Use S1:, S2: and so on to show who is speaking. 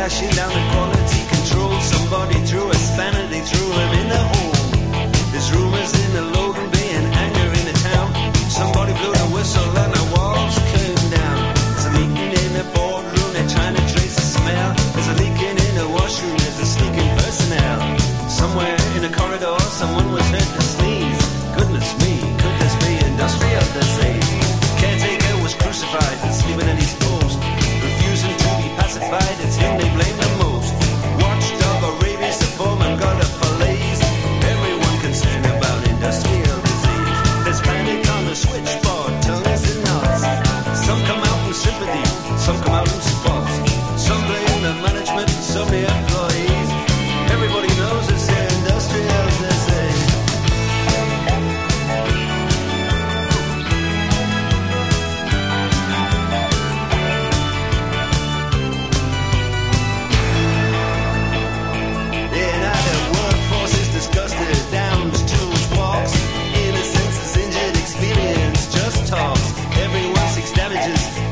S1: Slashing down the quality control. Somebody threw a spanner, they threw him in the hole. There's rumors in the Logan Bay and anger in the town. Somebody blew the whistle and the walls came down. There's a meeting in the boardroom, they're trying to trace the smell. There's a leaking in the washroom, there's a sneaking personnel. Somewhere in a corridor, someone was heard to sneeze. Goodness me, could this be industrial disease? Caretaker was crucified and sleeping in his post. Refusing to be pacified, it's him they blame the most. Watchdog or rabies, the foreman got a police. Everyone concerned about industrial disease. There's panic on the switchboard, tongues and knots. Some come out in sympathy, some come out in support. Some blame the management, some the employees. Everybody knows it's the industrial disease. Disgusted, downs, tools, walks. Innocence is injured, experience just talks. Everyone seeks damages,